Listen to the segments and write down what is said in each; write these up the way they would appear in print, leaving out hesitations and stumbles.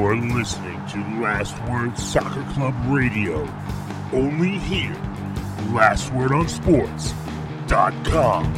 You're listening to Last Word Soccer Club Radio. Only here. LastWordOnSports.com.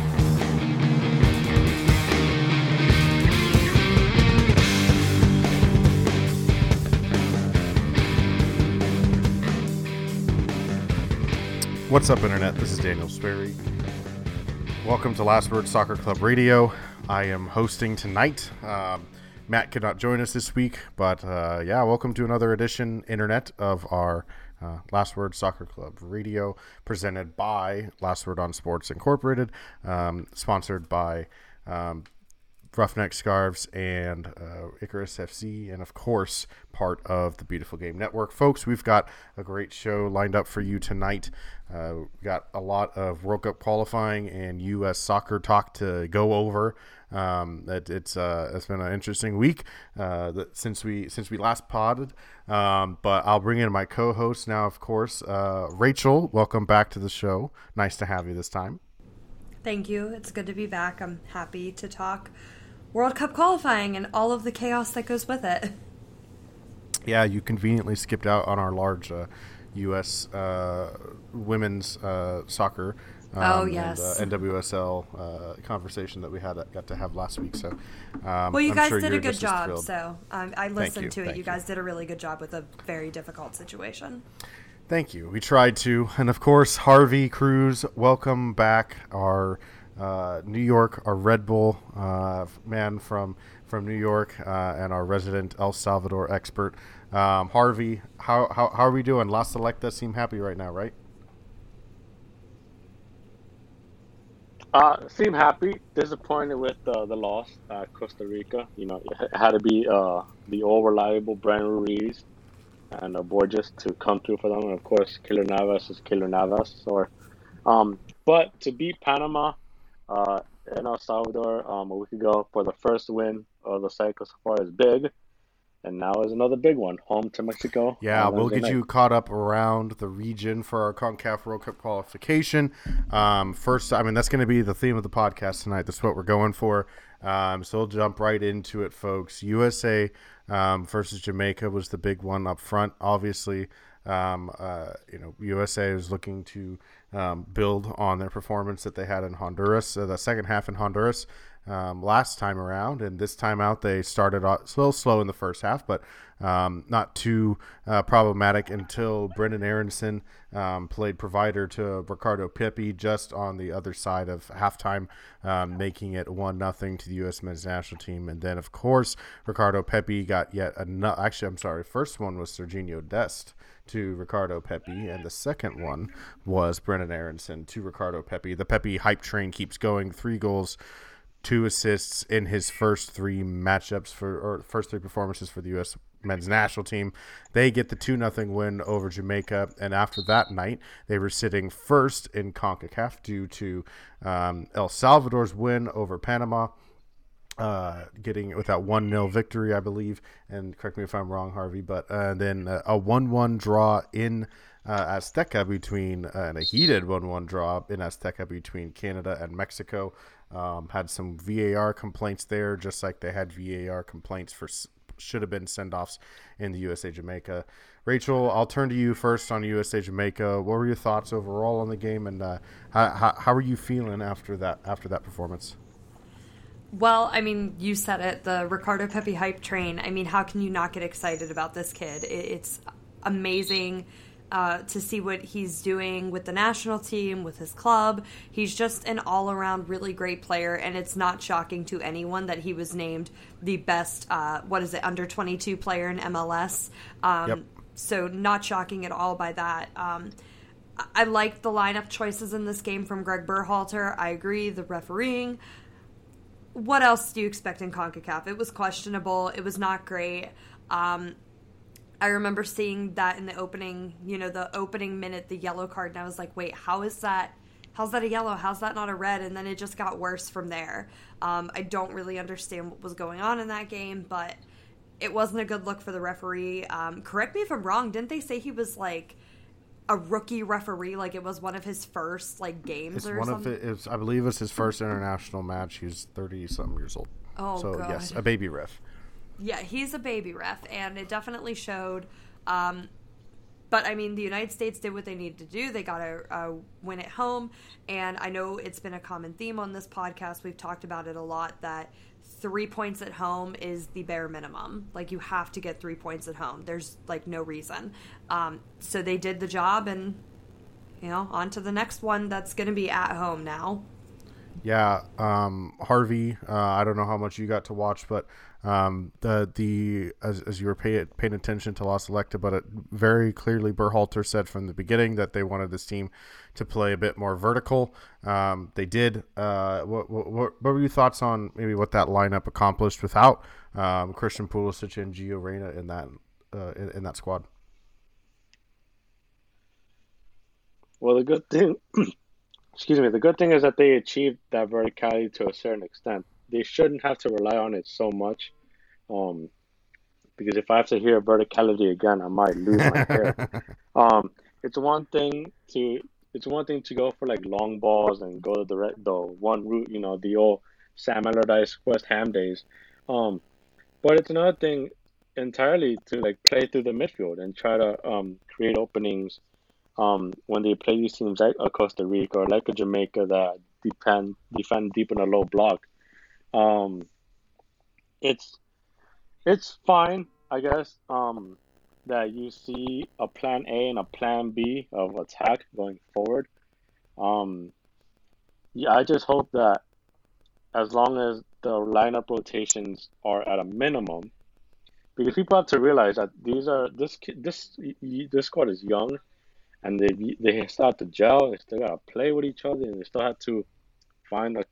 What's up, Internet? This is Daniel Sperry. Welcome to Last Word Soccer Club Radio. I am hosting tonight. Matt could not join us this week, but welcome to another edition, Internet, of our Last Word Soccer Club Radio, presented by Last Word on Sports Incorporated, sponsored by Roughneck Scarves and Icarus FC, and of course part of the Beautiful Game Network. Folks, we've got a great show lined up for you tonight. We've got a lot of World Cup qualifying and U.S. soccer talk to go over. It's been an interesting week since we last podded, but I'll bring in my co-host now, of course. Rachel, welcome back to the show. Nice to have you this time. Thank you. It's good to be back. I'm happy to talk World Cup qualifying and all of the chaos that goes with it. Yeah, you conveniently skipped out on our large U.S. Women's soccer yes. and NWSL conversation that we got to have last week. So, well, you I'm guys sure did you're a good just as job. thrilled. So I listened to it. Thank You guys did a really good job with a very difficult situation. Thank you. We tried to. And, of course, Harvey Cruz, welcome back. Our New York, our Red Bull man from New York, and our resident El Salvador expert. Harvey, how are we doing? La Selecta seem happy right now, right? Seem happy. Disappointed with the loss at Costa Rica. You know, it had to be the all-reliable Brandon Ruiz and Borges to come through for them. And, of course, Keylor Navas is Keylor Navas. But to beat Panama in El Salvador a week ago for the first win of the cycle so far is big. And now is another big one, home to Mexico. Yeah, we'll get you caught up around the region for our CONCACAF World Cup qualification. First, that's going to be the theme of the podcast tonight. That's what we're going for. So we'll jump right into it, folks. USA versus Jamaica was the big one up front. Obviously, USA is looking to build on their performance that they had in Honduras, the second half in Honduras. Last time around, and this time out they started off slow in the first half, but not too problematic until Brendan Aronson played provider to Ricardo Pepi just on the other side of halftime, making it 1-0 to the U.S. men's national team. And then, of course, Ricardo Pepi got yet another. Actually, I'm sorry. First one was Serginho Dest to Ricardo Pepi, and the second one was Brendan Aronson to Ricardo Pepi. The Pepi hype train keeps going. 3 goals. 2 assists in his first 3 first 3 performances for the U.S. men's national team. They get the 2-0 win over Jamaica, and after that night, they were sitting first in CONCACAF due to El Salvador's win over Panama, getting with that 1-0 victory, I believe. And correct me if I'm wrong, Harvey, but then a 1-1 draw in Azteca and a heated 1-1 draw in Azteca between Canada and Mexico. Had some VAR complaints there, just like they had VAR complaints for should have been send-offs in the USA Jamaica. Rachel, I'll turn to you first on USA Jamaica. What were your thoughts overall on the game, and how are you feeling after that performance? Well, you said it, the Ricardo Pepi hype train. How can you not get excited about this kid? It's amazing to see what he's doing with the national team, with his club. He's just an all-around really great player, and it's not shocking to anyone that he was named the best, under 22 player in MLS. Yep. So not shocking at all by that. I liked the lineup choices in this game from Greg Berhalter. I agree, the refereeing. What else do you expect in CONCACAF? It was questionable. It was not great. I remember seeing that in the opening minute, the yellow card, and I was like, wait, how's that a yellow? How's that not a red? And then it just got worse from there. I don't really understand what was going on in that game, but it wasn't a good look for the referee. Correct me if I'm wrong, didn't they say he was like a rookie referee, like it was one of his first games or something? I believe it's his first international match. He's 30-something years old. Oh, so God. Yes, a baby ref. Yeah, he's a baby ref, and it definitely showed. But, I mean, the United States did what they needed to do. They got a win at home. And I know it's been a common theme on this podcast. We've talked about it a lot, that 3 points at home is the bare minimum. Like, you have to get 3 points at home. There's, like, no reason. So they did the job, and, you know, on to the next one that's going to be at home now. Yeah, Harvey, I don't know how much you got to watch, but as you were paying attention to La Selecta, but it very clearly Berhalter said from the beginning that they wanted this team to play a bit more vertical. They did. What were your thoughts on maybe what that lineup accomplished without Christian Pulisic and Gio Reyna in that squad? Well, the good thing, the good thing is that they achieved that verticality to a certain extent. They shouldn't have to rely on it so much, because if I have to hear verticality again, I might lose my hair. It's one thing to go for like long balls and go to the one route, you know, the old Sam Allardyce West Ham days. But it's another thing entirely to like play through the midfield and try to create openings when they play these teams like a Costa Rica or like a Jamaica that defend deep in a low block. It's fine, I guess, that you see a plan A and a plan B of attack going forward. Yeah, I just hope that as long as the lineup rotations are at a minimum, because people have to realize that this squad is young, and they still have to gel, they still gotta play with each other, and they still have to find a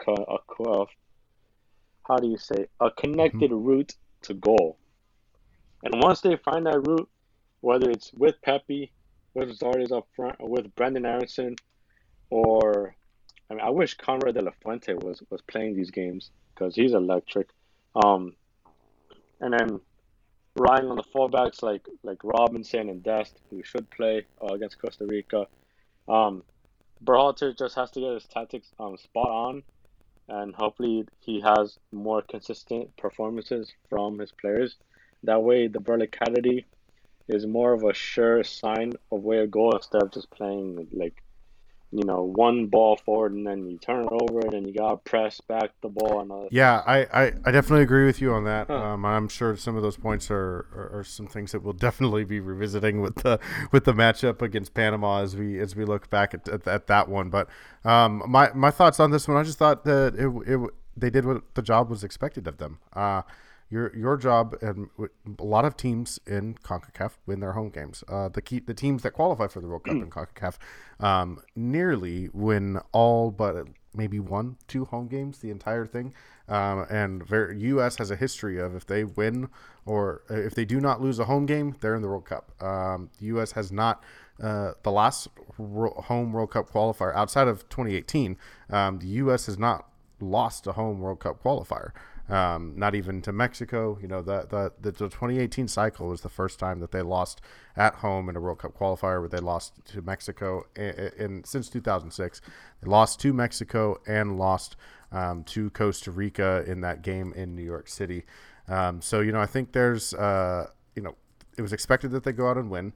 connected route to goal. And once they find that route, whether it's with Pepe, with Zardes up front, or with Brendan Aronson, or I mean, I wish Conrad de la Fuente was playing these games because he's electric. And then relying on the fullbacks like Robinson and Dest, who should play against Costa Rica. Berhalter just has to get his tactics spot on, and hopefully he has more consistent performances from his players. That way, the verticality is more of a sure sign of where to go instead of just playing like, you know, one ball forward and then you turn it over and then you gotta press back the ball. And yeah, I definitely agree with you on that. I'm sure some of those points are some things that we'll definitely be revisiting with the matchup against Panama as we look back at that one. But my thoughts on this one, I just thought that they did what the job was expected of them. Your job, and a lot of teams in CONCACAF win their home games. The teams that qualify for the World Cup in CONCACAF nearly win all but maybe 1-2 home games, the entire thing. And U.S. has a history of if they win or if they do not lose a home game, they're in the World Cup. The U.S. has not. The last home World Cup qualifier outside of 2018, the U.S. has not lost a home World Cup qualifier. Not even to Mexico. You know, the 2018 cycle was the first time that they lost at home in a World Cup qualifier, where they lost to Mexico since 2006. They lost to Mexico and lost to Costa Rica in that game in New York City. So, you know, I think there's, you know, it was expected that they go out and win.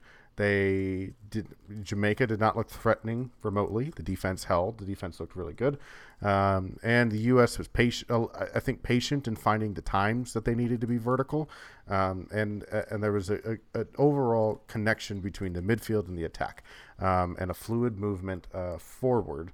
Jamaica did not look threatening remotely. The defense held. The defense looked really good. And the U.S. was patient in finding the times that they needed to be vertical. And there was an overall connection between the midfield and the attack, and a fluid movement forward.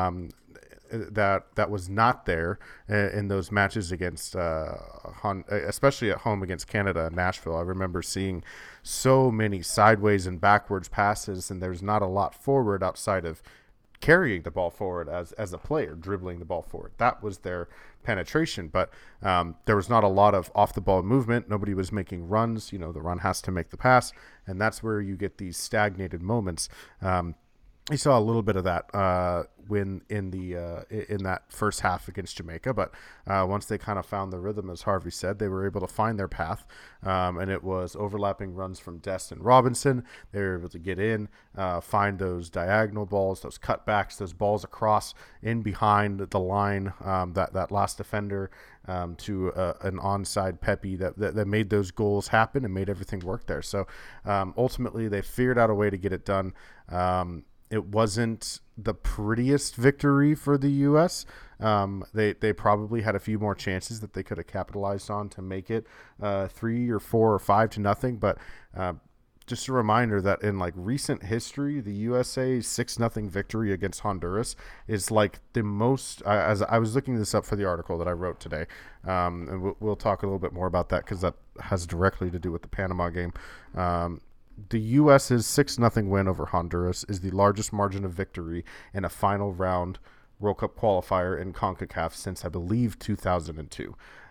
That was not there in those matches against, especially at home against Canada and Nashville. I remember seeing so many sideways and backwards passes, and there's not a lot forward outside of carrying the ball forward as a player, dribbling the ball forward. That was their penetration, but there was not a lot of off-the-ball movement. Nobody was making runs. You know, the run has to make the pass, and that's where you get these stagnated moments. You saw a little bit of that win in that first half against Jamaica, but once they kind of found the rhythm, as Harvey said, they were able to find their path, and it was overlapping runs from Dest and Robinson. They were able to get in, find those diagonal balls, those cutbacks, those balls across in behind the line, that last defender to an onside Pepe that made those goals happen and made everything work there. So ultimately, they figured out a way to get it done. It wasn't the prettiest victory for the U.S. They probably had a few more chances that they could have capitalized on to make it 3 or 4 or 5-0. But just a reminder that in like recent history, the USA 6-0 victory against Honduras is like the most. As I was looking this up for the article that I wrote today, and we'll talk a little bit more about that because that has directly to do with the Panama game. The U.S.'s 6-0 win over Honduras is the largest margin of victory in a final round World Cup qualifier in CONCACAF since, I believe, 2002.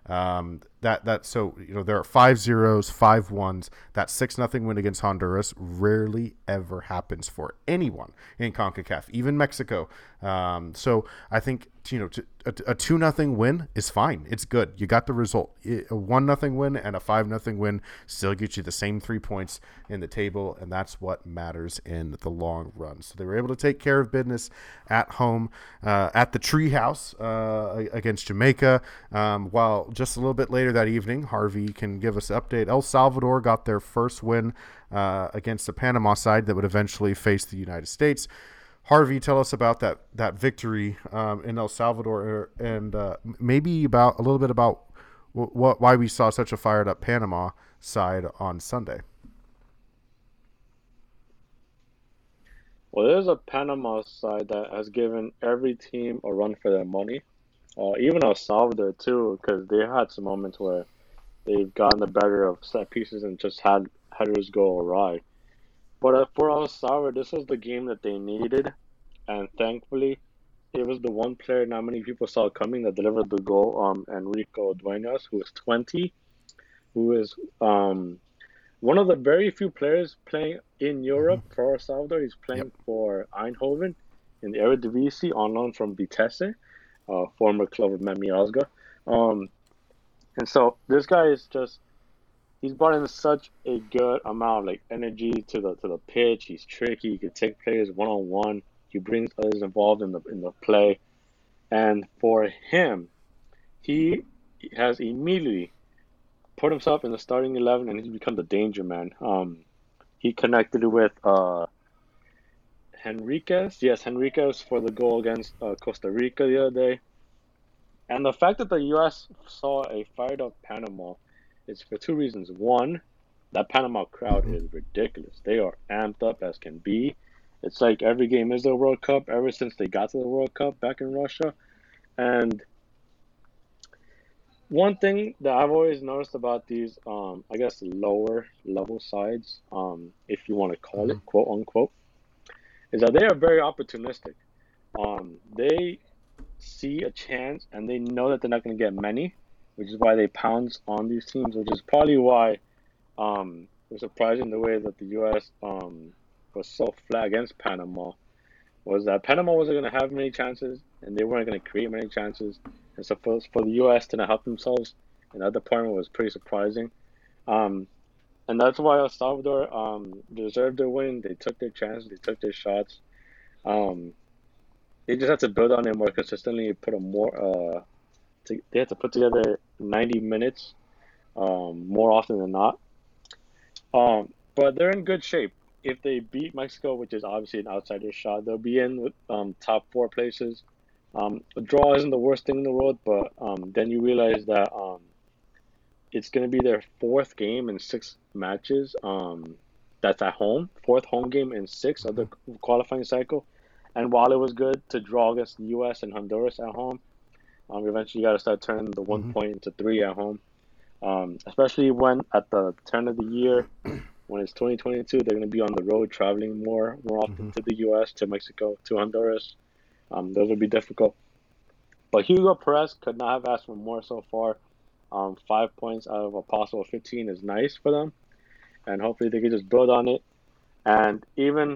So there are 5 zeros, 5 ones. That 6-0 win against Honduras rarely ever happens for anyone in CONCACAF, even Mexico. So I think a 2-0 win is fine. It's good. You got the result. A 1-0 win and a 5-0 win still get you the same 3 points in the table, and that's what matters in the long run. So they were able to take care of business at home at the Treehouse against Jamaica. While just a little bit later that evening, Harvey can give us an update. El Salvador got their first win against the Panama side that would eventually face the United States. Harvey, tell us about that victory in El Salvador, and maybe about a little bit about why we saw such a fired up Panama side on Sunday. Well, there's a Panama side that has given every team a run for their money. Even El Salvador too, because they had some moments where they've gotten the better of set pieces and just had headers go awry. But for El Salvador, this was the game that they needed, and thankfully, it was the one player not many people saw coming that delivered the goal. Enrico Dueñas, who is 20, who is one of the very few players playing in Europe for El Salvador. He's playing for Eindhoven in the Eredivisie on loan from Vitesse, former club of Mehmet Ozga. And so this guy is just. He's brought in such a good amount of energy to the pitch. He's tricky. He can take players 1-on-1. He brings others involved in the play. And for him, he has immediately put himself in the starting 11, and he's become the danger man. He connected with Henriquez. Yes, Henriquez for the goal against Costa Rica the other day. And the fact that the U.S. saw a fired up Panama, it's for 2 reasons. One, that Panama crowd is ridiculous. They are amped up as can be. It's like every game is the World Cup ever since they got to the World Cup back in Russia. And one thing that I've always noticed about these, I guess, lower level sides, if you want to call it, quote unquote, is that they are very opportunistic. They see a chance and they know that they're not going to get many, which is why they pounce on these teams, which is probably why it was surprising the way that the U.S. Was so flat against Panama, was that Panama wasn't going to have many chances and they weren't going to create many chances. And so for the U.S. to not help themselves in that department was pretty surprising. And that's why El Salvador deserved their win. They took their chances. They took their shots. They just had to build on it more consistently, put a more they had to put together 90 minutes more often than not. But they're in good shape. If they beat Mexico, which is obviously an outsider shot, they'll be in with top 4 places. A draw isn't the worst thing in the world, but then you realize that it's going to be their 4th game in 6 matches. That's at home, 4th home game in 6 of the qualifying cycle. And while it was good to draw against the U.S. and Honduras at home, eventually you got to start turning the 1 point into 3 at home. Especially when at the turn of the year, when it's 2022, they're going to be on the road traveling more often to the U.S., to Mexico, to Honduras. Those will be difficult. But Hugo Perez could not have asked for more so far. 5 points out of a possible 15 is nice for them. And hopefully they can just build on it. And even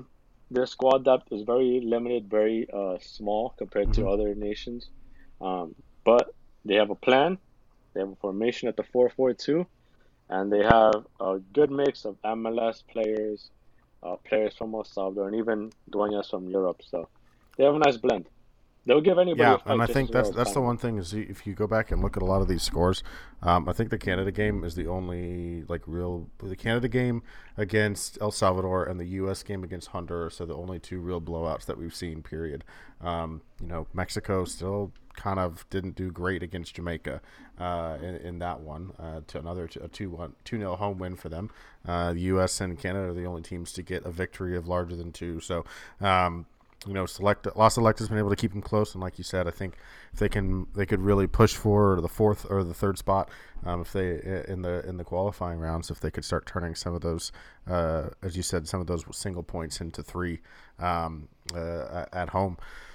their squad depth is very limited, very small compared to Mhm. other nations. But they have a plan. They have a formation at the 4-4-2, and they have a good mix of MLS players, players from El Salvador, and even dueñas from Europe. So they have a nice blend. They'll give anybody Yeah, a and fight I just think as well that's as that's the Panama. one thing is if you go back and look at a lot of these scores, I think the Canada game is the only the Canada game against El Salvador and the U.S. game against Honduras are the only two real blowouts that we've seen. Period. Mexico still kind of didn't do great against Jamaica in that one to another a 2-0 home win for them. The U.S. and Canada are the only teams to get a victory of larger than two. So. Los Selectas has been able to keep them close, and like you said, I think if they could really push for the fourth or the third spot, if they in the qualifying rounds, if they could start turning some of those, as you said, some of those single points into three at home.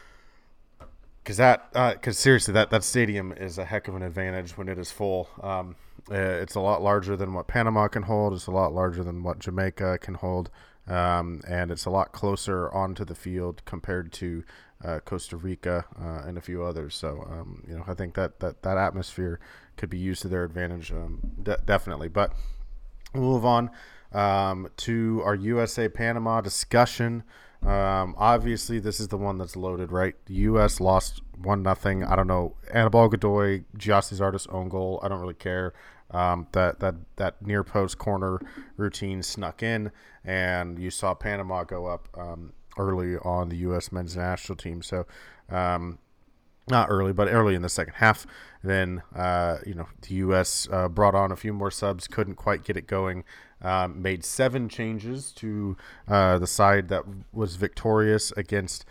Because seriously, that stadium is a heck of an advantage when it is full. It's a lot larger than what Panama can hold. It's a lot larger than what Jamaica can hold. And it's a lot closer onto the field compared to Costa Rica and a few others. So, I think that atmosphere could be used to their advantage, definitely. But we'll move on to our USA-Panama discussion. Obviously, this is the one that's loaded, right? The U.S. lost 1-0. I don't know. Anibal Godoy, Giassi Zardes own goal. I don't really care. That near post corner routine snuck in, and you saw Panama go up early on the U.S. men's national team. So not early, but early in the second half. Then the U.S. Brought on a few more subs, couldn't quite get it going. Made 7 changes to the side that was victorious against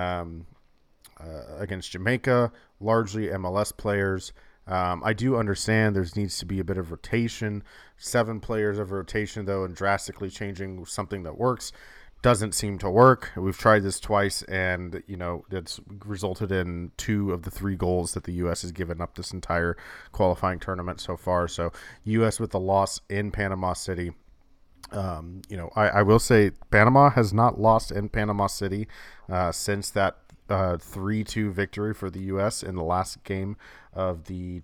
Jamaica, largely MLS players. I do understand there needs to be a bit of rotation. 7 players of rotation, though, and drastically changing something that works doesn't seem to work. We've tried this twice, and it's resulted in 2 of the 3 goals that the U.S. has given up this entire qualifying tournament so far. So U.S. with the loss in Panama City. I will say Panama has not lost in Panama City since that 3-2 victory for the U.S. in the last game of the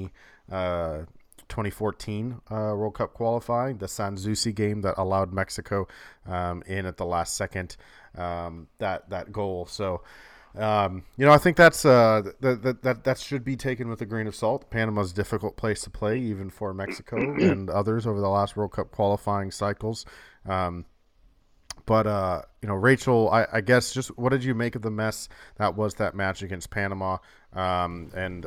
2014 World Cup qualifying, the San Zusi game that allowed Mexico in at the last second, that goal. So, I think that's that should be taken with a grain of salt. Panama's a difficult place to play, even for Mexico and others over the last World Cup qualifying cycles. But Rachel, I guess just what did you make of the mess that was that match against Panama? How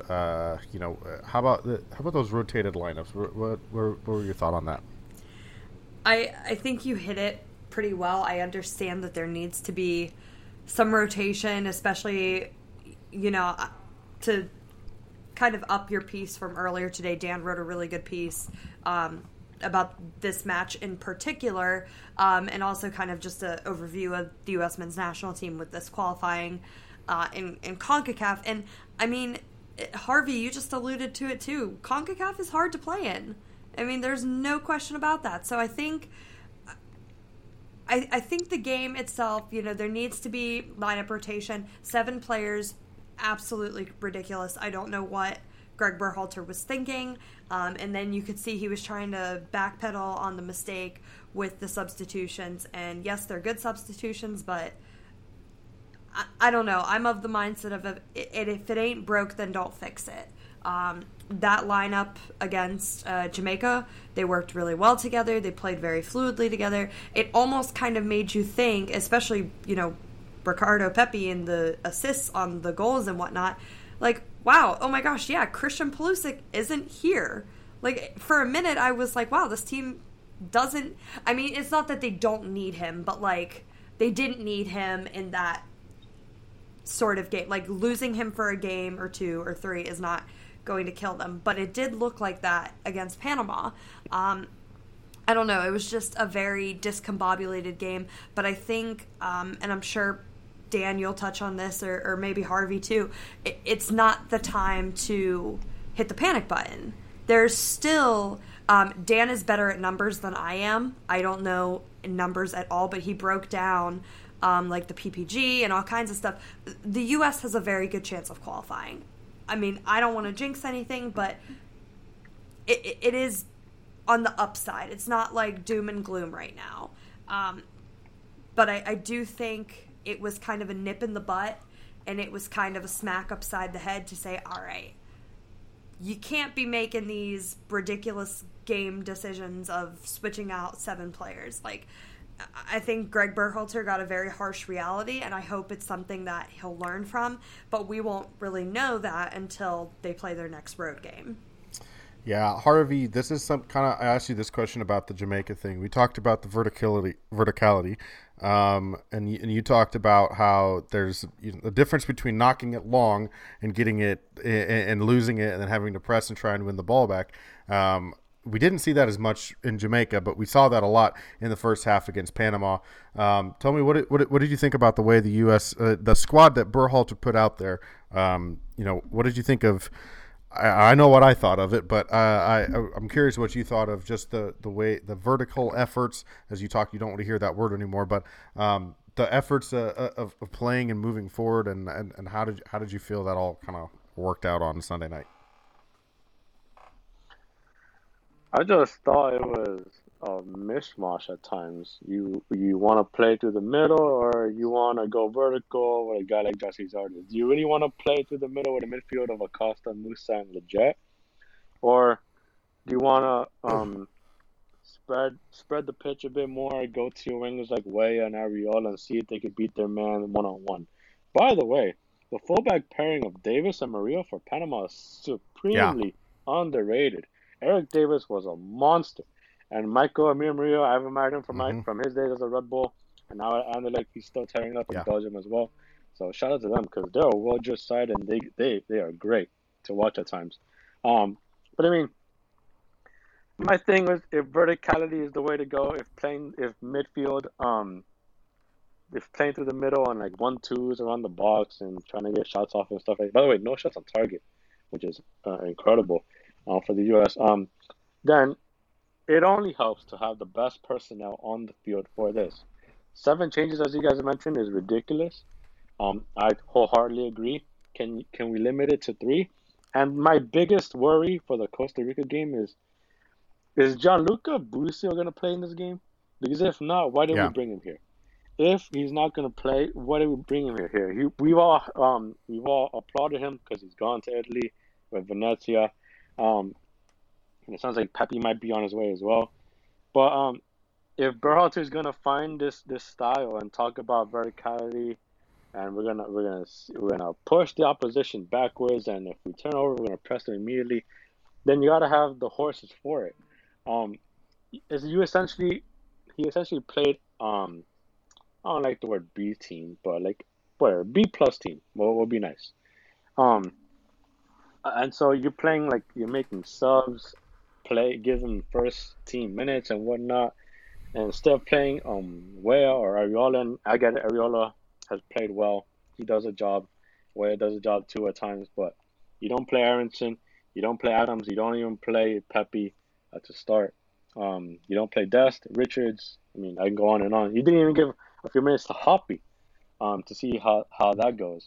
about those rotated lineups? What were your thoughts on that? I think you hit it pretty well. I understand that there needs to be some rotation, especially, to kind of up your piece from earlier today. Dan wrote a really good piece about this match in particular, and also kind of just an overview of the U.S. men's national team with this qualifying in CONCACAF. And, I mean, Harvey, you just alluded to it too. CONCACAF is hard to play in. I mean, there's no question about that. So I think the game itself, there needs to be lineup rotation. 7 players, absolutely ridiculous. I don't know what Greg Berhalter was thinking. And then you could see he was trying to backpedal on the mistake with the substitutions. And yes, they're good substitutions, but I don't know. I'm of the mindset of if it ain't broke, then don't fix it. That lineup against Jamaica, they worked really well together. They played very fluidly together. It almost kind of made you think, especially, Ricardo Pepi and the assists on the goals and whatnot, like, wow, oh my gosh, yeah, Christian Pulisic isn't here. Like, for a minute, I was like, wow, this team doesn't... I mean, it's not that they don't need him, but, like, they didn't need him in that sort of game. Like, losing him for a game or 2 or 3 is not going to kill them. But it did look like that against Panama. I don't know. It was just a very discombobulated game. But I think, and I'm sure Dan, you'll touch on this, or maybe Harvey too, it's not the time to hit the panic button. There's still, Dan is better at numbers than I am. I don't know numbers at all, but he broke down like the PPG and all kinds of stuff, the U.S. has a very good chance of qualifying. I mean, I don't want to jinx anything, but it is on the upside. It's not like doom and gloom right now. But I do think it was kind of a nip in the butt, and it was kind of a smack upside the head to say, all right, you can't be making these ridiculous game decisions of switching out 7 players. Like, I think Greg Berhalter got a very harsh reality, and I hope it's something that he'll learn from, but we won't really know that until they play their next road game. Yeah, Harvey, this is some kind of, I asked you this question about the Jamaica thing. We talked about the verticality, and you talked about how there's a difference between knocking it long and getting it and losing it and then having to press and try and win the ball back. We didn't see that as much in Jamaica, but we saw that a lot in the first half against Panama. Tell me, what did you think about the way the U.S., the squad that Berhalter put out there? What did you think of? I know what I thought of it, but I'm curious what you thought of just the way the vertical efforts. As you talk, you don't want to hear that word anymore, but the efforts of playing and moving forward, and how did you feel that all kind of worked out on Sunday night? I just thought it was a mishmash at times. You want to play through the middle, or you want to go vertical with a guy like Jesse Zardes? Do you really want to play through the middle with a midfield of Acosta, Musa, and Lletget? Or do you want to spread the pitch a bit more, go to your wingers like Weah and Arriola and see if they could beat their man one-on-one? By the way, the fullback pairing of Davis and Murillo for Panama is supremely underrated. Eric Davis was a monster. And Michael Amir Murillo, I admired him from his days as a Red Bull. And now at Anderlecht, he's still tearing up in Belgium as well. So shout out to them because they're a well-dressed side and they are great to watch at times. But I mean, my thing was if verticality is the way to go, if playing through the middle on like 1-2s around the box and trying to get shots off and stuff like that. By the way, no shots on target, which is incredible for the U.S. Then it only helps to have the best personnel on the field for this. 7 changes, as you guys mentioned, is ridiculous. I wholeheartedly agree. Can we limit it to 3? And my biggest worry for the Costa Rica game is Gianluca Busio going to play in this game? Because if not, why did we bring him here? If he's not going to play, why did we bring him here? We've all applauded him because he's gone to Italy with Venezia. And it sounds like Pepe might be on his way as well. But if Berhalter is gonna find this style and talk about verticality, and we're gonna push the opposition backwards, and if we turn over, we're gonna press them immediately, then you gotta have the horses for it. He essentially played I don't like the word B team, but like whatever, B plus team will be nice. And so you're playing like you're making subs, give them first team minutes and whatnot, and instead of playing Weah or Arriola, and I get it, Arriola has played well. He does a job. Weah does a job too at times, but you don't play Aronson, you don't play Adams, you don't even play Pepe to start. You don't play Dest, Richards. I mean, I can go on and on. You didn't even give a few minutes to Hoppy to see how that goes.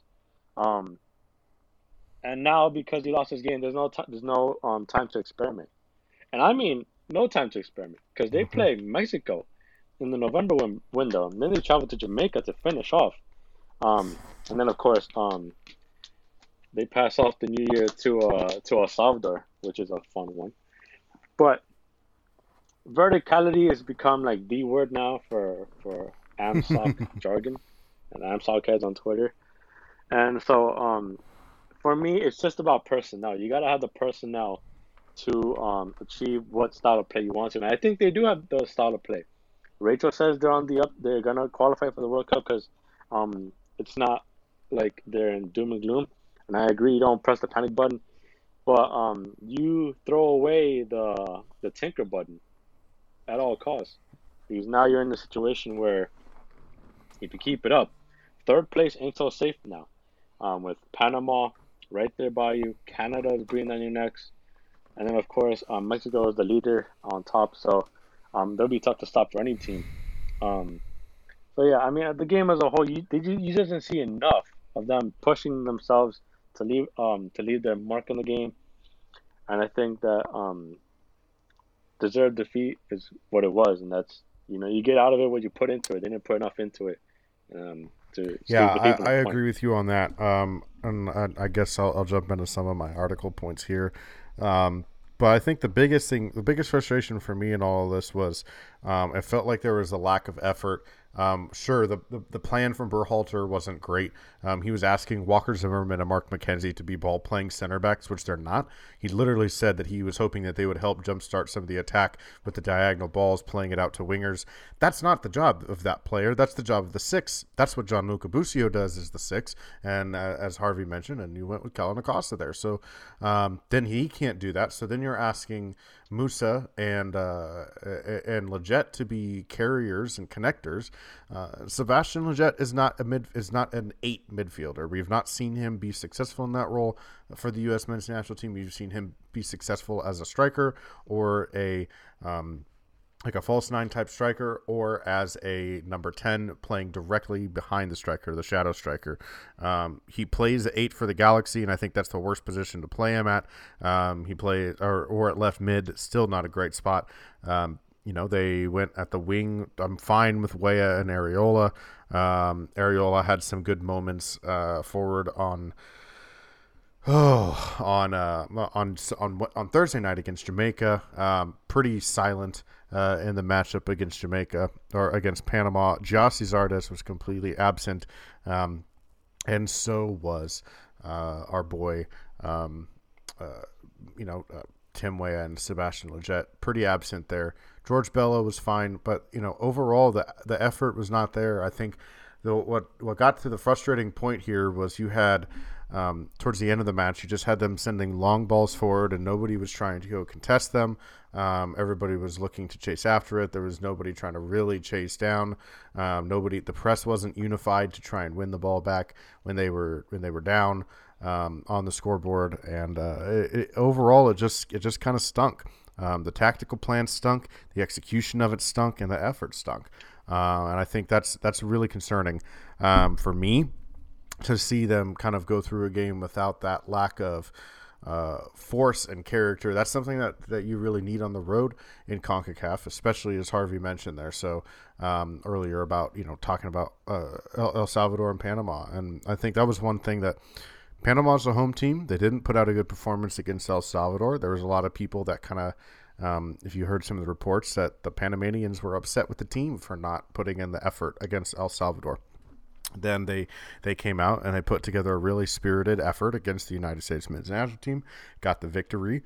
And now because he lost his game, there's no time to experiment. And I mean, no time to experiment because they play Mexico in the November window. And then they travel to Jamaica to finish off. And then, of course, they pass off the New Year to El Salvador, which is a fun one. But verticality has become like the word now for AMSOC jargon and AMSOC heads on Twitter. And so for me, it's just about personnel. You got to have the personnel to achieve what style of play you want to. And I think they do have the style of play. Rachel says they're on the up. They're going to qualify for the World Cup because it's not like they're in doom and gloom. And I agree, you don't press the panic button. But you throw away the tinker button at all costs. Because now you're in the situation where if you keep it up, third place ain't so safe now. With Panama right there by you, Canada is breathing on your necks. And then, of course, Mexico is the leader on top, so they'll be tough to stop for any team. So yeah, I mean, the game as a whole, you just didn't see enough of them pushing themselves to leave their mark in the game, and I think that deserved defeat is what it was, and that's you get out of it what you put into it. They didn't put enough into it to Yeah, save the people. I agree with you on that. And I guess I'll jump into some of my article points here. But I think the biggest frustration for me in all of this was it felt like there was a lack of effort. Sure, the plan from Berhalter wasn't great. He was asking Walker Zimmerman and Mark McKenzie to be ball-playing center backs, which they're not. He literally said that he was hoping that they would help jumpstart some of the attack with the diagonal balls, playing it out to wingers. That's not the job of that player. That's the job of the six. That's what Gianluca Busio does, is the six. And as Harvey mentioned, and you went with Kellyn Acosta there. So then he can't do that. So then you're asking Musa and Lletget to be carriers and connectors. Sebastian Lletget is not an 8 midfielder. We've not seen him be successful in that role for the U.S. men's national team. We've seen him be successful as a striker or a like a false 9 type striker, or as a number 10 playing directly behind the striker, the shadow striker. He plays 8 for the Galaxy, and I think that's the worst position to play him at. He plays or at left mid, still not a great spot. They went at the wing. I'm fine with Weah and Areola. Areola had some good moments forward on Thursday night against Jamaica. Pretty silent in the matchup against Jamaica or against Panama. Gyasi Zardes was completely absent, and so was our boy, Tim Weah and Sebastian Lletget. Pretty absent there. George Bello was fine, but overall the effort was not there. I think what got to the frustrating point here was you had towards the end of the match, you just had them sending long balls forward, and nobody was trying to go contest them. Everybody was looking to chase after it. There was nobody trying to really chase down. The press wasn't unified to try and win the ball back when they were down on the scoreboard. And overall, it just kind of stunk. The tactical plan stunk, the execution of it stunk, and the effort stunk. And I think that's really concerning for me, to see them kind of go through a game without that lack of force and character. That's something that you really need on the road in CONCACAF, especially as Harvey mentioned there. So earlier about, talking about El Salvador and Panama. And I think that was one thing that Panama's the home team. They didn't put out a good performance against El Salvador. There was a lot of people that kind of, if you heard some of the reports, that the Panamanians were upset with the team for not putting in the effort against El Salvador. Then they came out and they put together a really spirited effort against the United States men's national team, got the victory.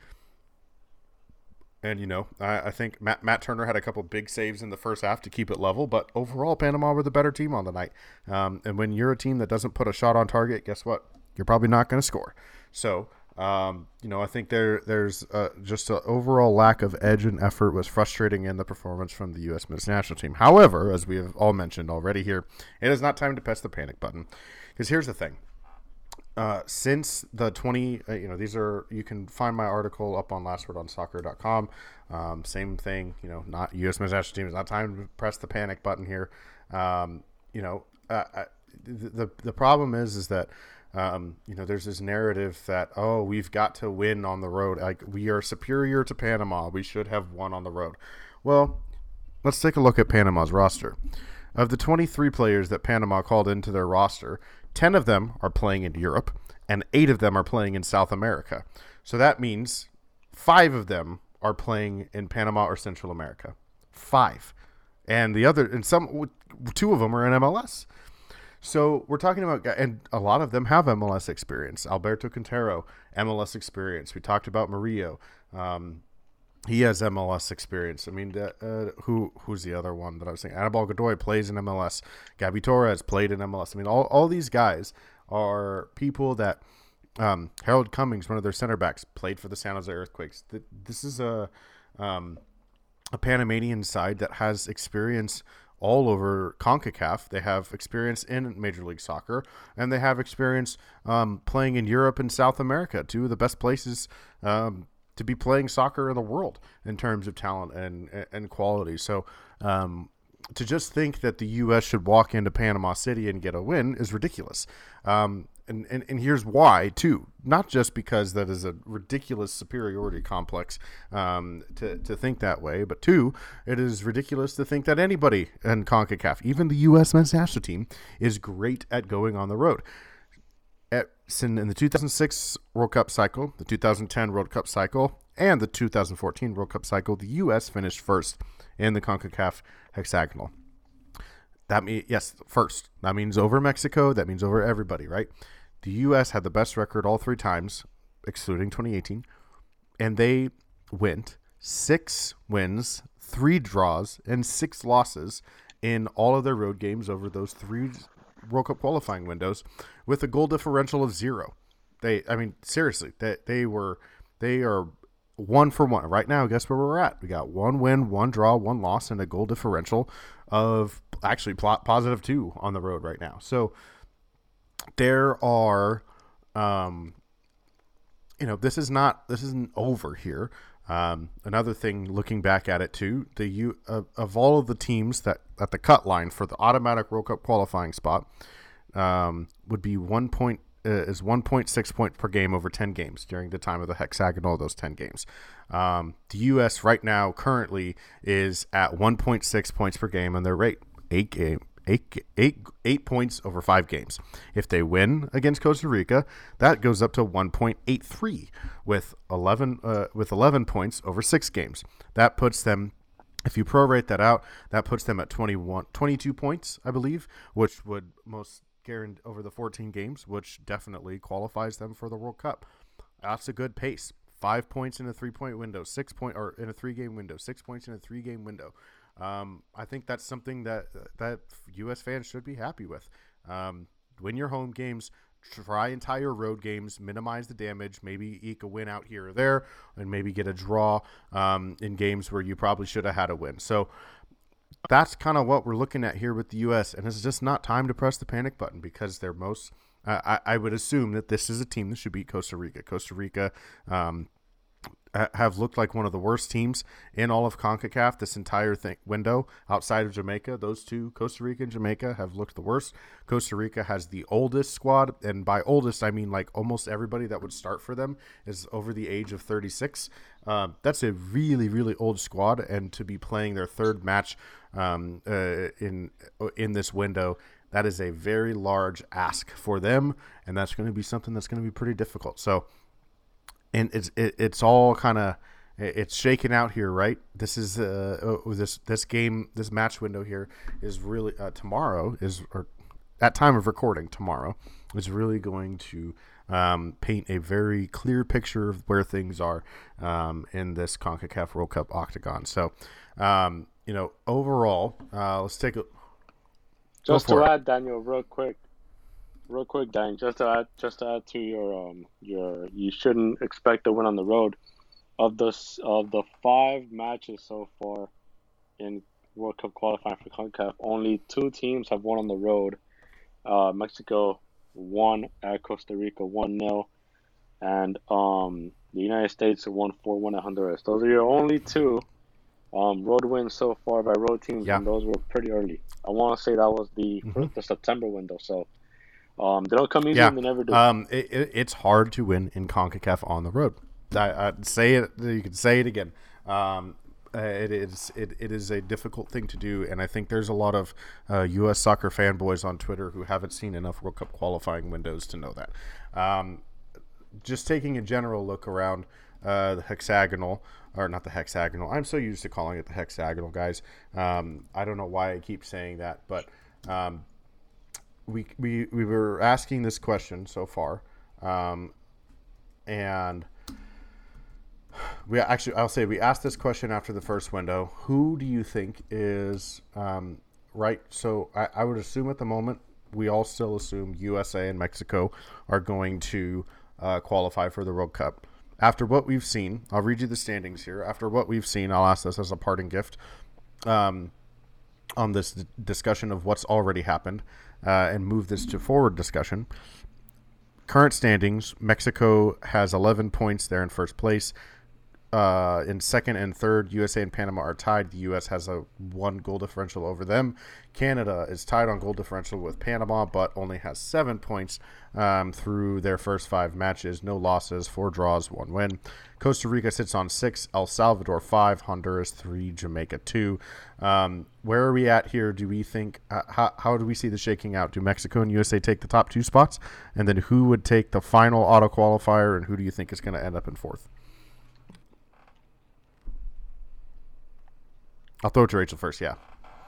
And, I think Matt Turner had a couple big saves in the first half to keep it level, but overall Panama were the better team on the night. And when you're a team that doesn't put a shot on target, guess what? You're probably not going to score. So, I think there's just an overall lack of edge and effort was frustrating in the performance from the U.S. men's national team. However, as we have all mentioned already here, it is not time to press the panic button. Because here's the thing. Since the you can find my article up on lastwordonsoccer.com. Same thing, not U.S. men's national team. It's not time to press the panic button here. The problem is that there's this narrative that, we've got to win on the road. Like, we are superior to Panama. We should have won on the road. Well, let's take a look at Panama's roster. Of the 23 players that Panama called into their roster, 10 of them are playing in Europe and 8 of them are playing in South America. So that means 5 of them are playing in Panama or Central America. 5. And 2 of them are in MLS. So we're talking about, and a lot of them have MLS experience. Alberto Quintero, MLS experience. We talked about Murillo. He has MLS experience. I mean, who's the other one that I was saying? Anibal Godoy plays in MLS. Gabby Torres played in MLS. I mean, all these guys are people that Harold Cummings, one of their center backs, played for the San Jose Earthquakes. This is a Panamanian side that has experience all over CONCACAF. They have experience in Major League Soccer, and they have experience playing in Europe and South America, 2 of the best places to be playing soccer in the world in terms of talent and quality. So to just think that the U.S. should walk into Panama City and get a win is ridiculous. And here's why, too. Not just because that is a ridiculous superiority complex to think that way, but two, it is ridiculous to think that anybody in CONCACAF, even the U.S. men's national team, is great at going on the road. In the 2006 World Cup cycle, the 2010 World Cup cycle, and the 2014 World Cup cycle, the U.S. finished first in the CONCACAF hexagonal. First. That means over Mexico. That means over everybody, right? The U.S. had the best record all three times, excluding 2018, and they went 6 wins, 3 draws, and 6 losses in all of their road games over those 3 World Cup qualifying windows, with a goal differential of 0. Seriously, they are 1 for 1 right now. Guess where we're at? We got 1 win, 1 draw, 1 loss, and a goal differential of actually positive 2 on the road right now. So there are, this isn't over here. Another thing, looking back at it too, of all of the teams that at the cut line for the automatic World Cup qualifying spot would be 1.6 points per game over 10 games during the time of the hexagonal of those 10 games. The U.S. right now currently is at 1.6 points per game on their rate, 8 points over 5 games. If they win against Costa Rica, that goes up to 1.83 with 11 points over 6 games. That puts them, if you prorate that out, that puts them at 22 points, I believe, which would most guarantee over the 14 games, which definitely qualifies them for the World Cup. That's a good pace. 5 points in a 3-point window, 6 point or in a 3-game window, 6 points in a 3-game window. I think that's something that U.S. fans should be happy with. Win your home games, try and tie your road games, minimize the damage, maybe eke a win out here or there, and maybe get a draw in games where you probably should have had a win. So that's kind of what we're looking at here with the U.S., and it's just not time to press the panic button because they're most I would assume that this is a team that should beat Costa Rica. Costa Rica have looked like one of the worst teams in all of CONCACAF this entire window outside of Jamaica. Those two, Costa Rica and Jamaica, have looked the worst. Costa Rica has the oldest squad, and by oldest I mean like almost everybody that would start for them is over the age of 36. That's a really, really old squad, and to be playing their third match in this window, that is a very large ask for them, and that's going to be something that's going to be pretty difficult. So, and it's all kind of it's shaken out here, right? This is this game, this match window here is really tomorrow is, or at time of recording tomorrow, is really going to paint a very clear picture of where things are in this CONCACAF World Cup octagon. So, overall, let's take a. Just to add, Daniel, real quick, Dan. Just to add to your you shouldn't expect to win on the road. Of the 5 matches so far in World Cup qualifying for CONCACAF, only 2 teams have won on the road. Mexico won at Costa Rica 1-0, and the United States won 4-1 at Honduras. Those are your only 2 road wins so far by road teams, and those were pretty early. I want to say that was the September window, so they don't come easy and they never do. It's hard to win in CONCACAF on the road. I'd say it. You could say it again. It is a difficult thing to do, and I think there's a lot of U.S. soccer fanboys on Twitter who haven't seen enough World Cup qualifying windows to know that. Just taking a general look around the hexagonal, or not the hexagonal. I'm so used to calling it the hexagonal, guys. I don't know why I keep saying that, but we were asking this question so far, and we asked this question after the first window. Who do you think is right? So I would assume at the moment we all still assume USA and Mexico are going to qualify for the World Cup. After what we've seen, I'll read you the standings here. After what we've seen, I'll ask this as a parting gift on this discussion of what's already happened and move this to forward discussion. Current standings, Mexico has 11 points. They're in first place. in second and third. USA and Panama are tied. The U.S. has a 1 goal differential over them. Canada is tied on goal differential with Panama, but only has 7 points through their first 5 matches. No losses, 4 draws, 1 win. Costa Rica sits on 6, El Salvador 5, Honduras 3, Jamaica 2. Where are we at here? Do we think how do we see this shaking out? Do Mexico and USA take the top 2 spots? And then who would take the final auto qualifier, and who do you think is going to end up in 4th? I'll throw it to Rachel first, yeah.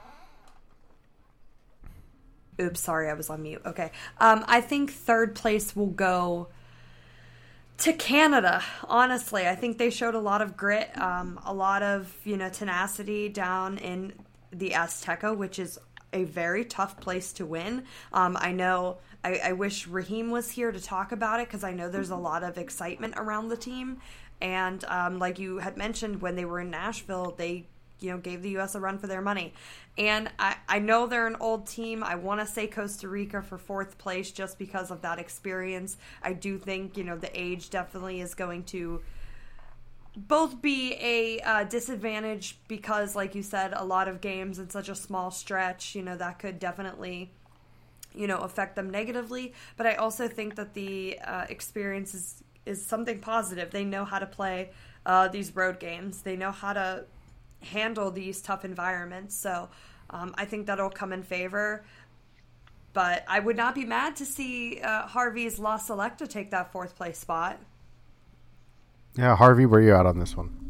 Oops, sorry, I was on mute. Okay. I think third place will go to Canada, honestly. I think they showed a lot of grit, a lot of, tenacity down in the Azteca, which is a very tough place to win. I know I wish Raheem was here to talk about it, because I know there's a lot of excitement around the team. And like you had mentioned, when they were in Nashville, they gave the U.S. a run for their money. And I know they're an old team. I want to say Costa Rica for 4th place just because of that experience. I do think, the age definitely is going to both be a disadvantage because, like you said, a lot of games in such a small stretch, that could definitely, affect them negatively. But I also think that the experience is something positive. They know how to play these road games. They know how to handle these tough environments, so I think that'll come in favor. But I would not be mad to see Harvey's La Selecta take that 4th place spot. Yeah, Harvey, where are you at on this one?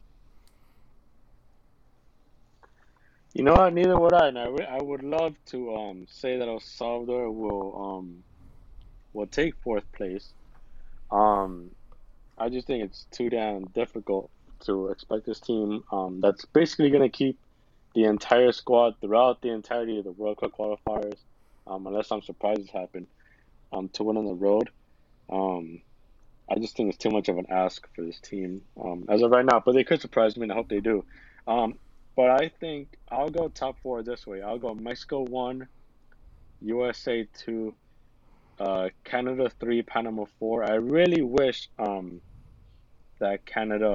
You know what? Neither would I. And I would love to say that El Salvador will take 4th place. I just think it's too damn difficult to expect this team that's basically going to keep the entire squad throughout the entirety of the World Cup qualifiers, unless some surprises happen, to win on the road. I just think it's too much of an ask for this team as of right now, but they could surprise me, and I hope they do. But I think I'll go top 4 this way. I'll go Mexico 1, USA 2, Canada 3, Panama 4. I really wish that Canada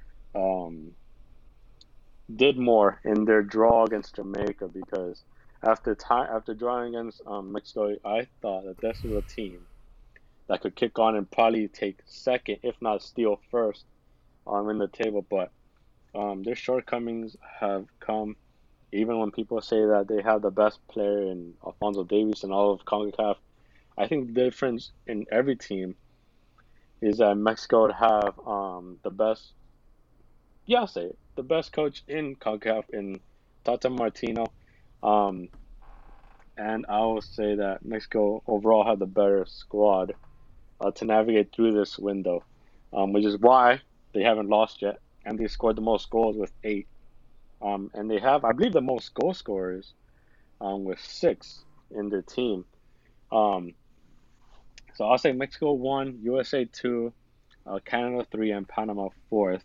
did more in their draw against Jamaica, because after drawing against Mexico, I thought that this was a team that could kick on and probably take second, if not steal first, in the table. But their shortcomings have come, even when people say that they have the best player in Alphonso Davies and all of CONCACAF. I think the difference in every team is that Mexico would have the best. Yeah, I'll say it. The best coach in CONCACAF, in Tata Martino. And I will say that Mexico overall had the better squad to navigate through this window, which is why they haven't lost yet. And they scored the most goals with 8. And they have, I believe, the most goal scorers with 6 in their team. So I'll say Mexico 1, USA 2, Canada 3, and Panama 4th.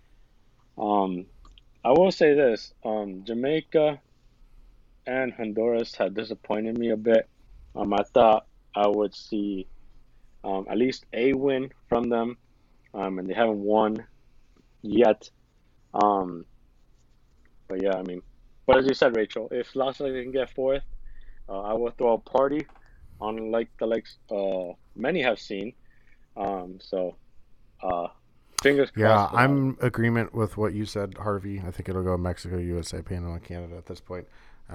I will say this, Jamaica and Honduras had disappointed me a bit. I thought I would see at least a win from them, and they haven't won yet. But yeah, I mean, but as you said, Rachel, if La Selecta can get 4th, I will throw a party on like the likes many have seen. Fingers crossed. Yeah, I'm agreement with what you said, Harvey. I think it'll go Mexico, USA, Panama, Canada at this point.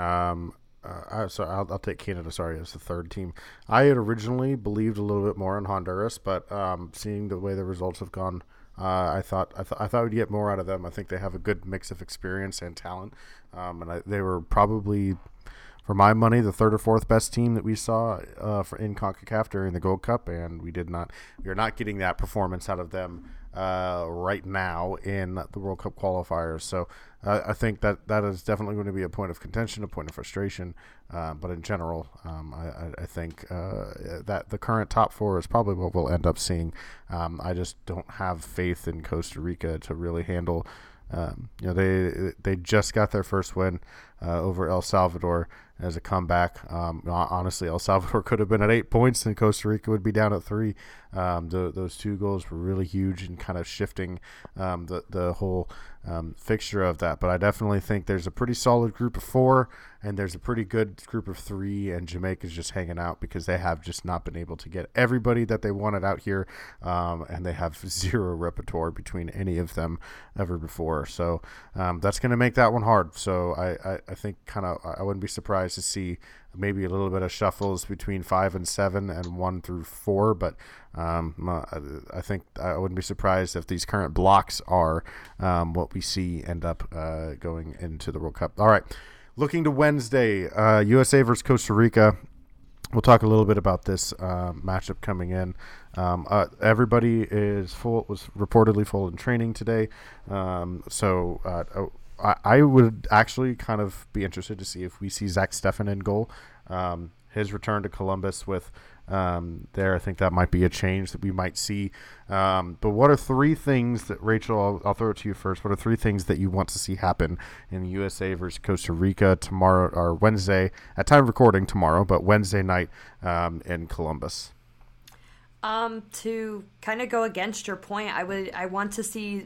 I'll take Canada. Sorry, as the 3rd team. I had originally believed a little bit more in Honduras, but seeing the way the results have gone, I thought we'd get more out of them. I think they have a good mix of experience and talent, and they were probably, for my money, the 3rd or 4th best team that we saw in CONCACAF during the Gold Cup, and we are not getting that performance out of them right now in the World Cup qualifiers. So I think that is definitely going to be a point of contention, a point of frustration. But in general, I think that the current top 4 is probably what we'll end up seeing. I just don't have faith in Costa Rica to really handle. They just got their first win over El Salvador as a comeback. Honestly, El Salvador could have been at 8 points and Costa Rica would be down at 3. Those 2 goals were really huge and kind of shifting the whole fixture of that. But I definitely think there's a pretty solid group of 4 and there's a pretty good group of 3, and Jamaica's just hanging out because they have just not been able to get everybody that they wanted out here, and they have 0 repertoire between any of them ever before. So that's going to make that one hard. So I think I wouldn't be surprised to see maybe a little bit of shuffles between 5 and 7 and 1 through 4, but I think I wouldn't be surprised if these current blocks are what we see end up going into the World Cup. All right, looking to Wednesday, USA versus Costa Rica. We'll talk a little bit about this matchup coming in. Everybody was reportedly full in training today, so I would actually kind of be interested to see if we see Zach Steffen in goal. His return to Columbus with there, I think that might be a change that we might see. But what are 3 things that, Rachel, I'll throw it to you first. What are 3 things that you want to see happen in the USA versus Costa Rica tomorrow, or Wednesday, at time of recording tomorrow, but Wednesday night in Columbus? To kind of go against your point, I want to see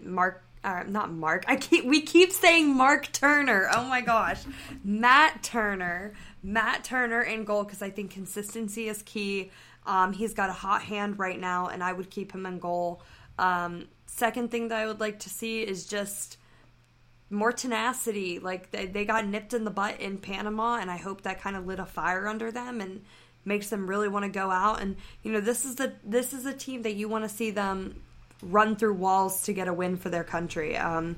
we keep saying Mark Turner. Oh my gosh. Matt Turner in goal, because I think consistency is key. He's got a hot hand right now, and I would keep him in goal. Second thing that I would like to see is just more tenacity. Like, they got nipped in the butt in Panama, and I hope that kind of lit a fire under them and makes them really want to go out. And, this is a team that you want to see them run through walls to get a win for their country.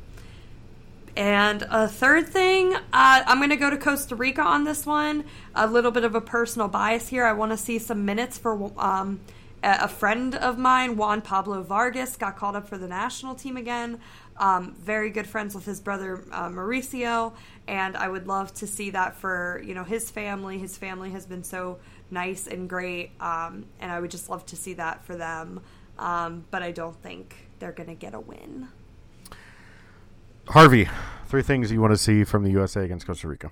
And a third thing, I'm going to go to Costa Rica on this one. A little bit of a personal bias here. I want to see some minutes for a friend of mine, Juan Pablo Vargas, got called up for the national team again. Very good friends with his brother Mauricio, and I would love to see that for his family. His family has been so nice and great, and I would just love to see that for them. But I don't think they're going to get a win. Harvey, 3 things you want to see from the USA against Costa Rica.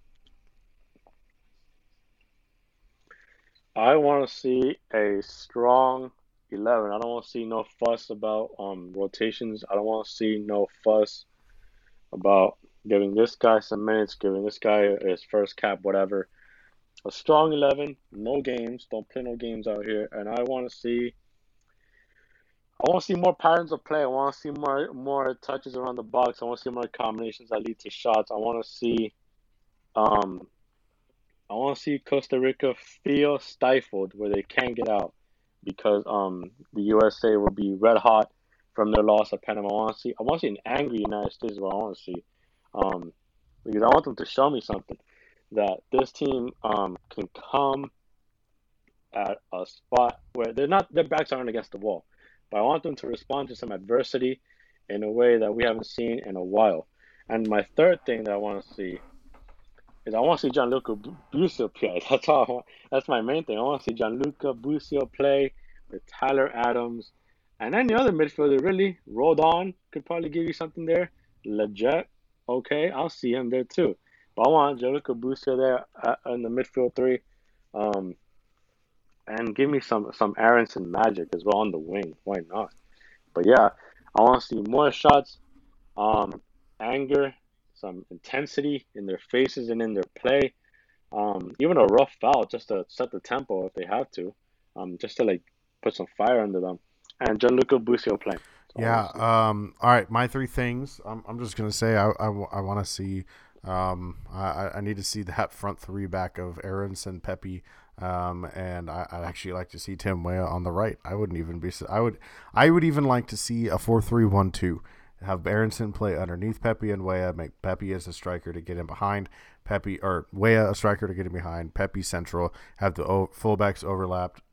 I want to see a strong 11. I don't want to see no fuss about rotations. I don't want to see no fuss about giving this guy some minutes, giving this guy his first cap, whatever. A strong 11, no games. Don't play no games out here. And I want to see more patterns of play. I want to see more touches around the box. I want to see more combinations that lead to shots. I want to see Costa Rica feel stifled where they can't get out, because the USA will be red hot from their loss at Panama. I want to see an angry United States is what I want to see, because I want them to show me something, that this team can come at a spot where their backs aren't against the wall. But I want them to respond to some adversity in a way that we haven't seen in a while. And my third thing that I want to see is I want to see Gianluca Busio play. That's all I want. That's my main thing. I want to see Gianluca Busio play with Tyler Adams. And any other midfielder, really. Rodon could probably give you something there. Leggett, okay, I'll see him there too. But I want Gianluca Busio there in the midfield 3. And give me some Aronson magic as well on the wing. Why not? But yeah, I want to see more shots, anger, some intensity in their faces and in their play. Even a rough foul just to set the tempo if they have to, just to put some fire under them. And Gianluca Busio playing. Yeah. All right. My 3 things. I'm just gonna say I want to see. I need to see that front 3 back of Aronson, Pepe. And I'd actually like to see Tim Weah on the right. I would even like to see a 4-3-1-2. Have Aronson play underneath Pepe and Weah, make Pepe as a striker to get him behind, Weah a striker to get him behind, Pepe central, have the fullbacks overlapped,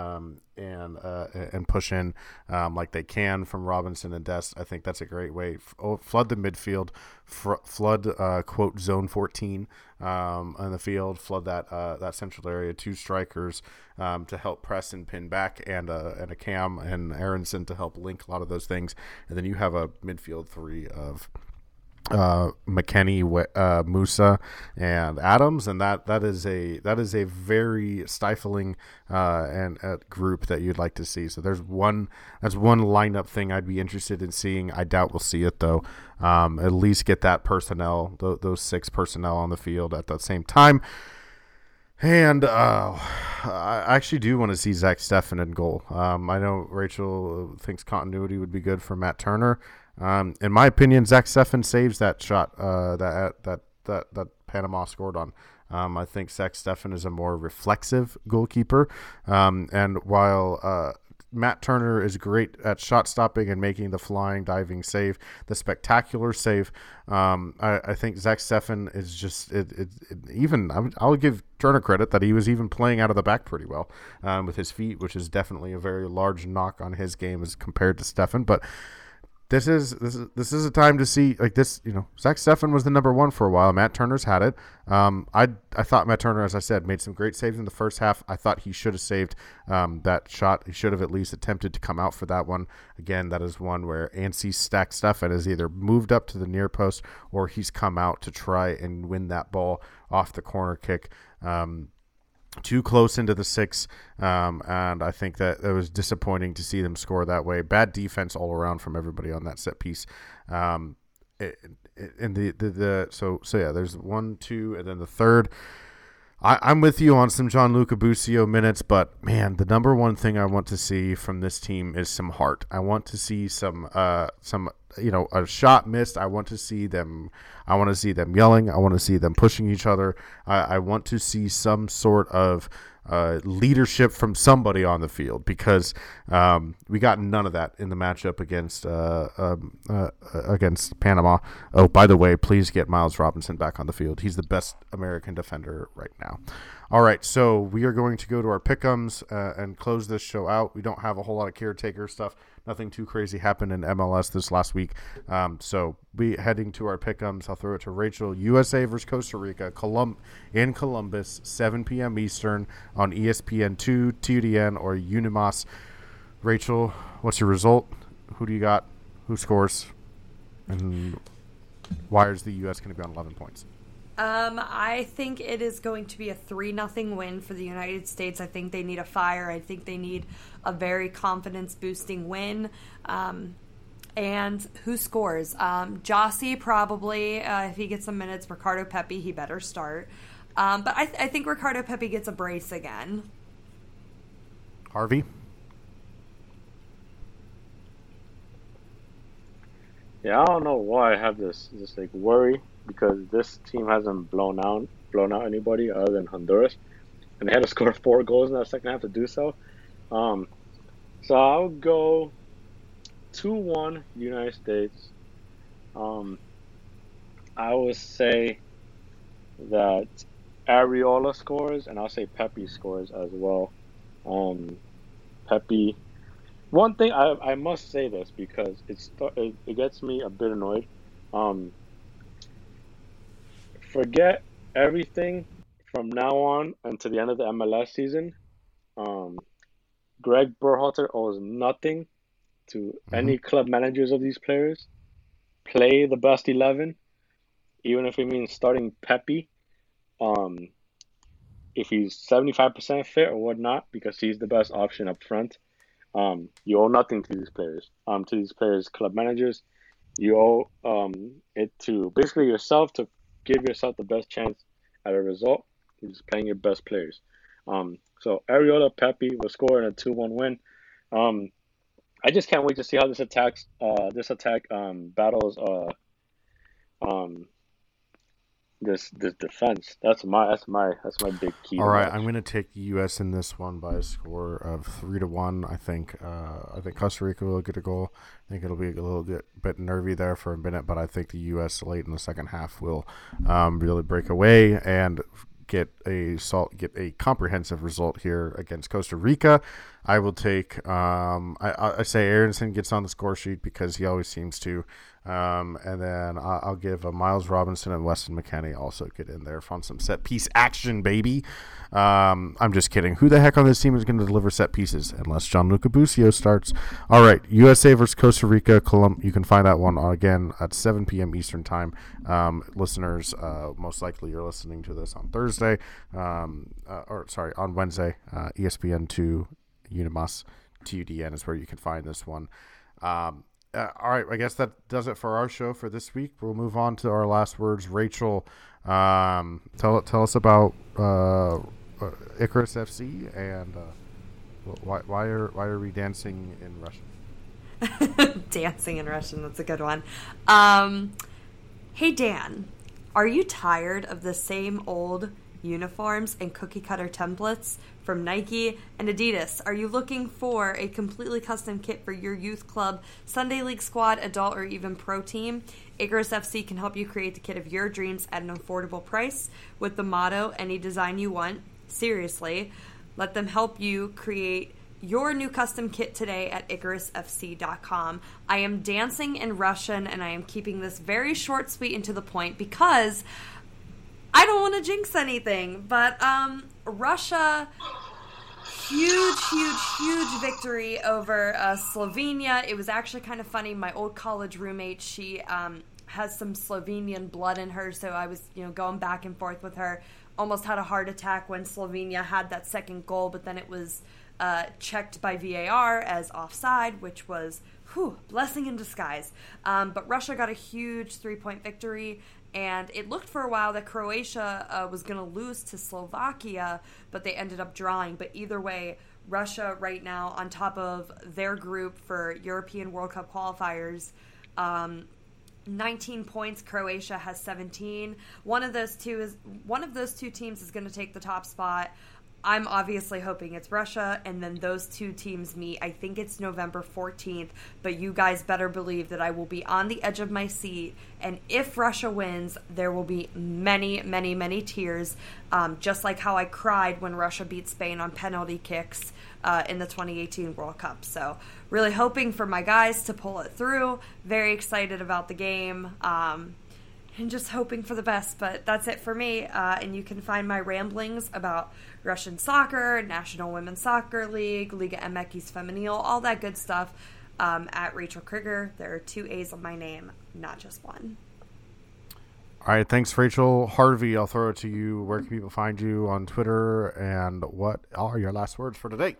and push in like they can from Robinson and Dest. I think that's a great way. Flood the midfield, flood quote zone 14 on the field, flood that central area, 2 strikers to help press and pin back, and a Cam and Aronson to help link a lot of those things, and then you have a midfield 3 of McKennie, Musa, and Adams, and that is a very stifling and group that you'd like to see. So that's one lineup thing I'd be interested in seeing. I doubt we'll see it though. At least get that personnel, those 6 personnel on the field at the same time. And I actually do want to see Zach Steffen in goal. I know Rachel thinks continuity would be good for Matt Turner. In my opinion, Zach Steffen saves that shot that Panama scored on. I think Zach Steffen is a more reflexive goalkeeper. And while Matt Turner is great at shot stopping and making the flying, diving save, the spectacular save, I think Zach Steffen is just I'll give Turner credit that he was even playing out of the back pretty well with his feet, which is definitely a very large knock on his game as compared to Steffen. But this is a time to see like this. Zach Steffen was the number 1 for a while. Matt Turner's had it. I thought Matt Turner, as I said, made some great saves in the first half. I thought he should have saved that shot. He should have at least attempted to come out for that one. Again, that is one where Ansi Stack Steffen has either moved up to the near post or he's come out to try and win that ball off the corner kick. Too close into the 6, and I think that it was disappointing to see them score that way. Bad defense all around from everybody on that set piece. So yeah, there's 1, 2, and then the third. I'm with you on some Gianluca Busio minutes, but man, the number one thing I want to see from this team is some heart. I want to see some a shot missed. I want to see them yelling. I want to see them pushing each other. I want to see some sort of leadership from somebody on the field, because we got none of that in the matchup against Panama. Oh, by the way, please get Miles Robinson back on the field. He's the best American defender right now. All right, so we are going to go to our pick'ems and close this show out. We don't have a whole lot of caretaker stuff. Nothing too crazy happened in MLS this last week. So we heading to our pick'ems. I'll throw it to Rachel. USA versus Costa Rica, in Columbus, 7 p.m. Eastern on ESPN2, TUDN, or Unimas. Rachel, what's your result? Who do you got? Who scores? And why is the U.S. going to be on 11 points? I think it is going to be a 3-0 win for the United States. I think they need a fire. I think they need a very confidence-boosting win. And who scores? Jossie probably, if he gets some minutes. Ricardo Pepi, he better start. But I think Ricardo Pepi gets a brace again. Harvey? Yeah, I don't know why I have this worry, because this team hasn't blown out anybody other than Honduras, and they had to score 4 goals in that second half to do so. So I'll go 2-1 United States. I would say that Arriola scores, and I'll say Pepi scores as well. Pepi. One thing I must say this, because it gets me a bit annoyed. Forget everything from now on until the end of the MLS season. Greg Berhalter owes nothing to any club managers of these players. Play the best 11, even if it means starting Pepi. If he's 75% fit or whatnot, because he's the best option up front. You owe nothing to these players. Club managers. You owe it to basically yourself to give yourself the best chance at a result. You're just playing your best players. So Arriola, Pepi will score in a 2-1 win. I just can't wait to see how this attack battles this defense. That's my big key. All right, I'm going to take the U.S. in this one by a score of 3-1. I think Costa Rica will get a goal. I think it'll be a little bit nervy there for a minute, but I think the U.S. late in the second half will really break away and get a comprehensive result here against Costa Rica. I will take I say Aronson gets on the score sheet because he always seems to, and then I'll give Miles Robinson and Weston McKennie also get in there from some set piece action, baby. I'm just kidding. Who the heck on this team is going to deliver set pieces unless Gianluca Busio starts? All right, USA versus Costa Rica. You can find that one again at 7 p.m. Eastern time. Listeners, most likely you're listening to this on Thursday, on Wednesday. ESPN 2 Unimas TUDN is where you can find this one. All right, I guess that does it for our show for this week. We'll move on to our last words. Rachel, tell us about Icarus FC and why are we dancing in Russian? Dancing in Russian, that's a good one. Hey Dan, are you tired of the same old uniforms and cookie cutter templates from Nike and Adidas? Are you looking for a completely custom kit for your youth club, Sunday League squad, adult, or even pro team? Icarus FC can help you create the kit of your dreams at an affordable price with the motto, any design you want. Seriously, let them help you create your new custom kit today at IcarusFC.com. I am dancing in Russian, and I am keeping this very short, sweet, and to the point because I don't want to jinx anything, but Russia, huge victory over Slovenia. It was actually kind of funny. My old college roommate, she has some Slovenian blood in her, so I was going back and forth with her. Almost had a heart attack when Slovenia had that second goal, but then it was checked by VAR as offside, which was blessing in disguise. But Russia got a huge 3-point victory. And it looked for a while that Croatia was going to lose to Slovakia, but they ended up drawing. But either way, Russia right now on top of their group for European World Cup qualifiers, 19 points. Croatia has 17. One of those two teams is going to take the top spot. I'm obviously hoping it's Russia, and then those two teams meet. I think it's November 14th, but you guys better believe that I will be on the edge of my seat, and if Russia wins, there will be many tears, just like how I cried when Russia beat Spain on penalty kicks in the 2018 World Cup. So really hoping for my guys to pull it through. Very excited about the game. And just hoping for the best, but that's it for me. And you can find my ramblings about Russian soccer, National Women's Soccer League, Liga MX Femenil, all that good stuff at Rachel Krieger. There are 2 A's on my name, not just one. All right, thanks, Rachel. Harvey, I'll throw it to you. Where can people find you on Twitter, and what are your last words for today?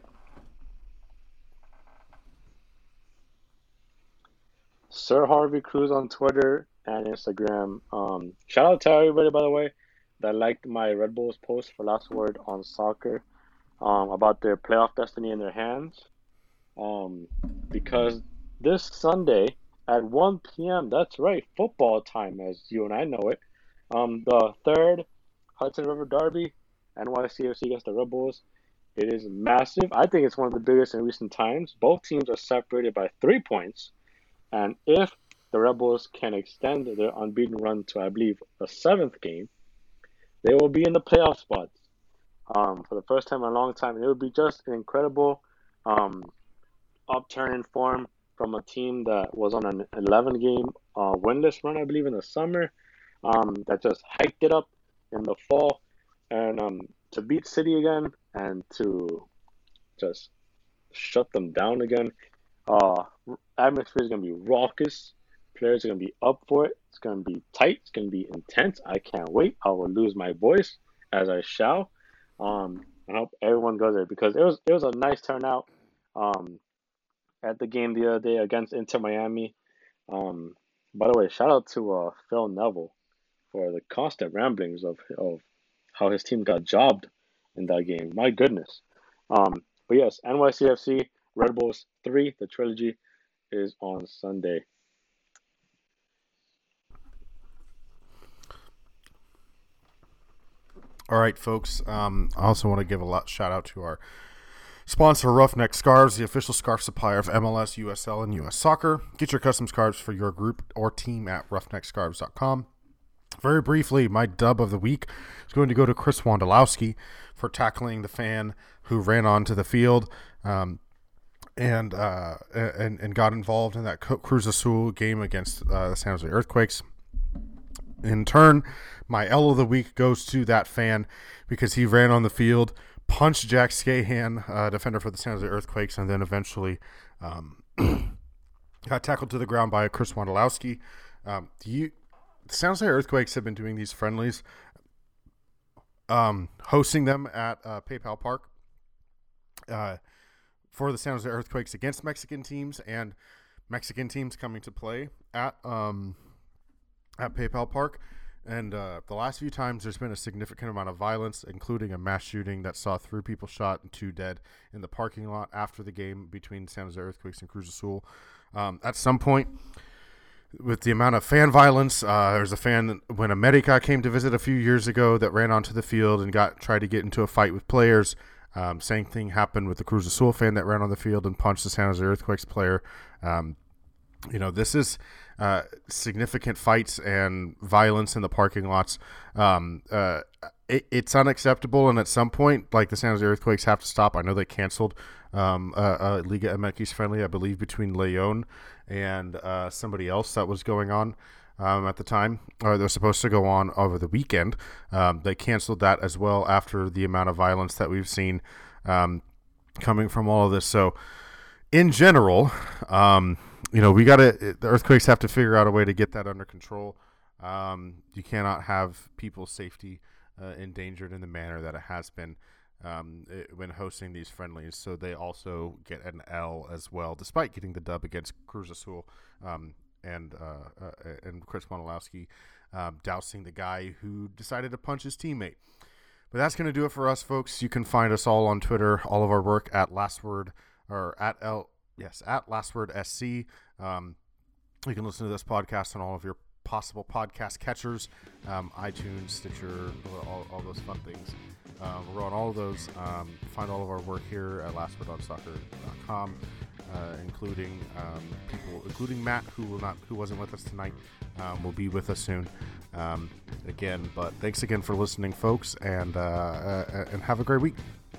Sir Harvey Cruz on Twitter and Instagram. Shout out to everybody, by the way, that liked my Red Bulls post for last word on soccer about their playoff destiny in their hands. Because this Sunday at 1 p.m., that's right, football time as you and I know it, the third Hudson River Derby, NYCFC against the Red Bulls. It is massive. I think it's one of the biggest in recent times. Both teams are separated by 3 points. And if the Red Bulls can extend their unbeaten run to, I believe, a 7th game, they will be in the playoff spots for the first time in a long time. And it would be just an incredible upturn in form from a team that was on an 11-game winless run, I believe, in the summer, that just hiked it up in the fall. And to beat City again and to just shut them down again. Atmosphere is going to be raucous. Players are going to be up for it. It's going to be tight. It's going to be intense. I can't wait. I will lose my voice as I shall. I hope everyone goes there because it was a nice turnout at the game the other day against Inter Miami. By the way, shout out to Phil Neville for the constant ramblings of how his team got jobbed in that game. My goodness. But yes, NYCFC, Red Bulls 3, the trilogy is on Sunday. All right, folks. I also want to give a shout out to our sponsor, Roughneck Scarves, the official scarf supplier of MLS, USL, and US Soccer. Get your custom scarves for your group or team at roughneckscarves.com. Very briefly, my dub of the week is going to go to Chris Wondolowski for tackling the fan who ran onto the field and got involved in that Cruz Azul game against the San Jose Earthquakes. in turn, my L of the week goes to that fan because he ran on the field, punched Jack Scahan, defender for the San Jose Earthquakes, and then eventually got tackled to the ground by Chris Wondolowski. The San Jose Earthquakes have been doing these friendlies, hosting them at PayPal Park for the San Jose Earthquakes against Mexican teams, and Mexican teams coming to play at PayPal Park. And the last few times there's been a significant amount of violence, including a mass shooting that saw 3 people shot and 2 dead in the parking lot after the game between San Jose Earthquakes and Cruz Azul. At some point, with the amount of fan violence, there's a fan when America came to visit a few years ago that ran onto the field and tried to get into a fight with players. Same thing happened with the Cruz Azul fan that ran on the field and punched the San Jose Earthquakes player. This is significant fights and violence in the parking lots. It's unacceptable, and at some point, like, the San Jose Earthquakes have to stop. I know they canceled a Liga MX friendly, I believe, between Leon and somebody else that was going on at the time, or they're supposed to go on over the weekend. They canceled that as well after the amount of violence that we've seen coming from all of this. So, in general, the Earthquakes have to figure out a way to get that under control. You cannot have people's safety endangered in the manner that it has been when hosting these friendlies. So they also get an L as well, despite getting the dub against Cruz Azul and Chris Wondolowski dousing the guy who decided to punch his teammate. But that's going to do it for us, folks. You can find us all on Twitter, all of our work at LastWord or at LastWordSC. You can listen to this podcast on all of your possible podcast catchers, iTunes, Stitcher, all those fun things. We're on all of those. Find all of our work here at lastwordonsoccer.com, including Matt, who wasn't with us tonight, will be with us soon again. But thanks again for listening, folks, and have a great week.